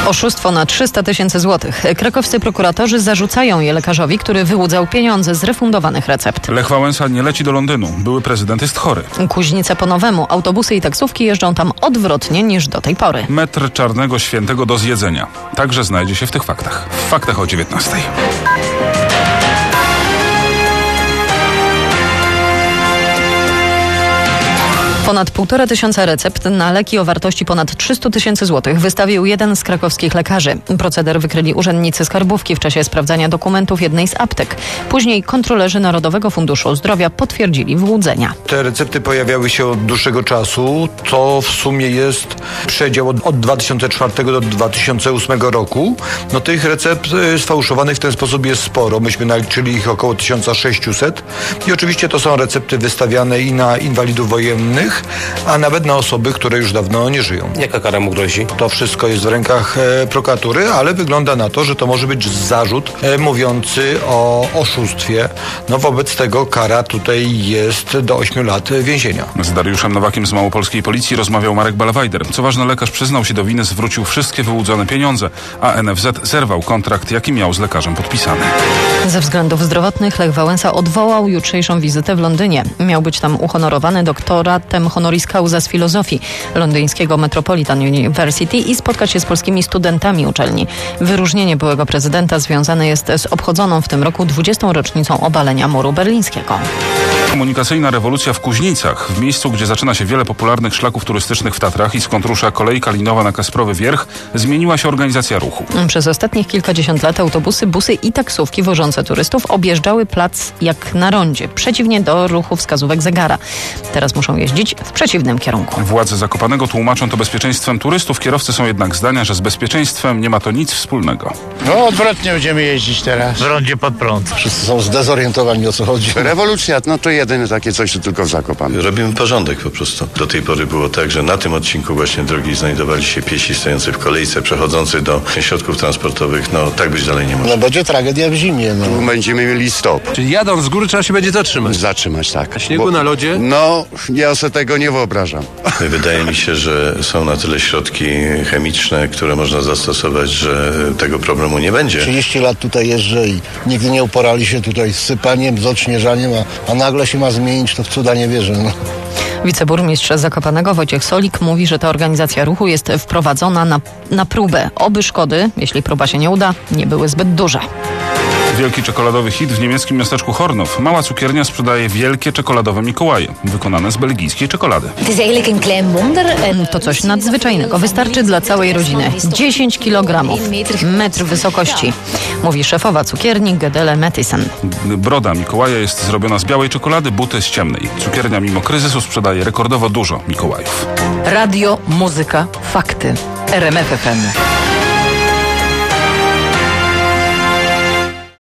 Oszustwo na 300 000 złotych. Krakowscy prokuratorzy zarzucają je lekarzowi, który wyłudzał pieniądze z refundowanych recept. Lech Wałęsa nie leci do Londynu. Były prezydent jest chory. Kuźnice po nowemu. Autobusy i taksówki jeżdżą tam odwrotnie niż do tej pory. Metr czarnego świętego do zjedzenia. Także znajdzie się w tych faktach. W faktach o 19:00. Ponad 1500 recept na leki o wartości ponad 300 000 złotych wystawił jeden z krakowskich lekarzy. Proceder wykryli urzędnicy skarbówki w czasie sprawdzania dokumentów jednej z aptek. Później kontrolerzy Narodowego Funduszu Zdrowia potwierdzili wyłudzenia. Te recepty pojawiały się od dłuższego czasu. To w sumie jest przedział od 2004 do 2008 roku. No tych recept sfałszowanych w ten sposób jest sporo. Myśmy naliczyli ich około 1600. I oczywiście to są recepty wystawiane i na inwalidów wojennych, a nawet na osoby, które już dawno nie żyją. Jaka kara mu grozi? To wszystko jest w rękach prokuratury, ale wygląda na to, że to może być zarzut mówiący o oszustwie. No wobec tego kara tutaj jest do 8 lat więzienia. Z Dariuszem Nowakiem z małopolskiej policji rozmawiał Marek Balawajder. Co ważne, lekarz przyznał się do winy, zwrócił wszystkie wyłudzone pieniądze, a NFZ zerwał kontrakt, jaki miał z lekarzem podpisany. Ze względów zdrowotnych Lech Wałęsa odwołał jutrzejszą wizytę w Londynie. Miał być tam uhonorowany doktoratem honoris causa z filozofii londyńskiego Metropolitan University i spotkać się z polskimi studentami uczelni. Wyróżnienie byłego prezydenta związane jest z obchodzoną w tym roku 20. rocznicą obalenia muru berlińskiego. Komunikacyjna rewolucja w Kuźnicach, w miejscu, gdzie zaczyna się wiele popularnych szlaków turystycznych w Tatrach i skąd rusza kolejka linowa na Kasprowy Wierch, zmieniła się organizacja ruchu. Przez ostatnich kilkadziesiąt lat autobusy, busy i taksówki wożące turystów objeżdżały plac jak na rondzie, przeciwnie do ruchu wskazówek zegara. Teraz muszą jeździć w przeciwnym kierunku. Władze Zakopanego tłumaczą to bezpieczeństwem turystów, kierowcy są jednak zdania, że z bezpieczeństwem nie ma to nic wspólnego. No odwrotnie będziemy jeździć teraz. W rondzie pod prąd. Wszyscy są zdezorientowani, o co chodzi. Rewolucja, no to jedyne takie coś, to tylko w Zakopanem. Robimy porządek po prostu. Do tej pory było tak, że na tym odcinku właśnie drogi znajdowali się piesi stojący w kolejce, przechodzący do środków transportowych. No tak być dalej nie może. No będzie tragedia w zimie. No. Tu będziemy mieli stop. Czyli jadąc z góry trzeba się będzie zatrzymać. Zatrzymać, tak. A śniegu na lodzie? No, ja sobie tego nie wyobrażam. Wydaje mi się, że są na tyle środki chemiczne, które można zastosować, że tego problemu nie będzie. 30 lat tutaj jeżdżę i nigdy nie uporali się tutaj z sypaniem, z odśnieżaniem, a nagle się ma zmienić, to w cuda nie wierzę. No. Wiceburmistrz Zakopanego Wojciech Solik mówi, że ta organizacja ruchu jest wprowadzona na próbę. Oby szkody, jeśli próba się nie uda, nie były zbyt duże. Wielki czekoladowy hit w niemieckim miasteczku Hornow. Mała cukiernia sprzedaje wielkie czekoladowe Mikołaje, wykonane z belgijskiej czekolady. To coś nadzwyczajnego. Wystarczy dla całej rodziny. 10 kg, metr wysokości, mówi szefowa cukierni Gedele Mattison. Broda Mikołaja jest zrobiona z białej czekolady, buty z ciemnej. Cukiernia mimo kryzysu sprzedaje rekordowo dużo Mikołajów. Radio, muzyka, fakty. RMF FM.